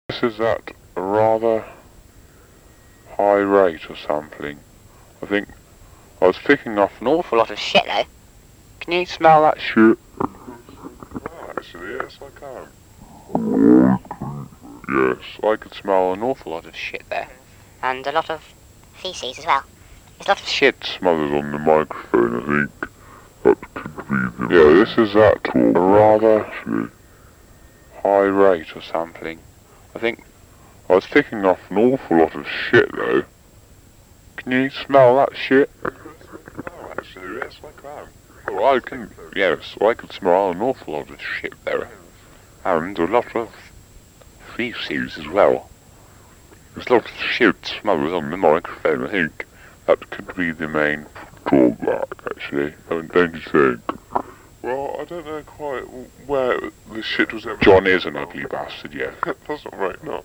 This is at a rather high rate of sampling. I think I was picking off an awful lot of shit though. Can you smell that shit? Actually, yes I can. Yes, I could smell an awful lot of shit there. And a lot of feces as well. There's a lot of shit smothered on the microphone, I think. That could be the... Yeah, this is at a rather high rate of sampling. I think I was picking off an awful lot of shit though. Can you smell that shit? Actually, yes I can. Oh, I can, yes, I could smell an awful lot of shit there. And a lot of feces as well. There's a lot of shit smothered on the microphone, I think. That could be the main drawback, actually. Don't you think? Well, I don't know quite where the shit was ever... John is an ugly bastard, yeah. That's not right, no.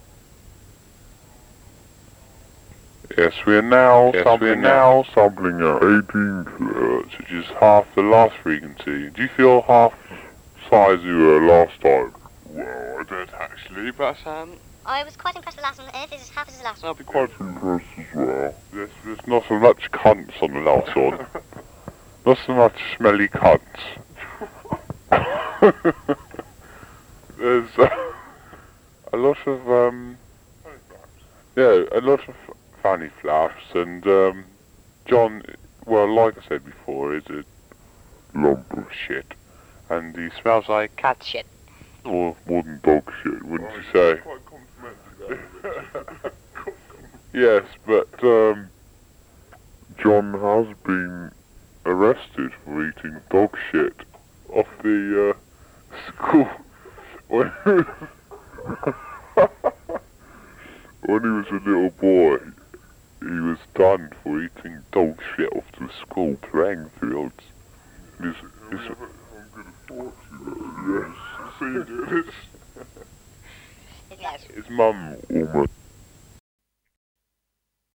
Yes, we are now sampling at 18 kilohertz, which is half the last frequency. Do you feel half the size you were last time? Well, I don't actually, but I was quite impressed with the last one. If this is half as the last one. I'll be quite impressed as well. Yes, there's not so much cunts on the last one. Not so much smelly cunts. There's a lot of yeah, a lot of fanny flaps, and John, well, like I said before, is a lump of shit, and he smells like cat shit. Or more than dog shit, wouldn't you say? Quite complimentary. Yes, but John has been arrested for eating dog shit off the school when when he was a little boy. He was done for eating dog shit off the school playing fields. I'm gonna force you, yes. So you do this. His mum almost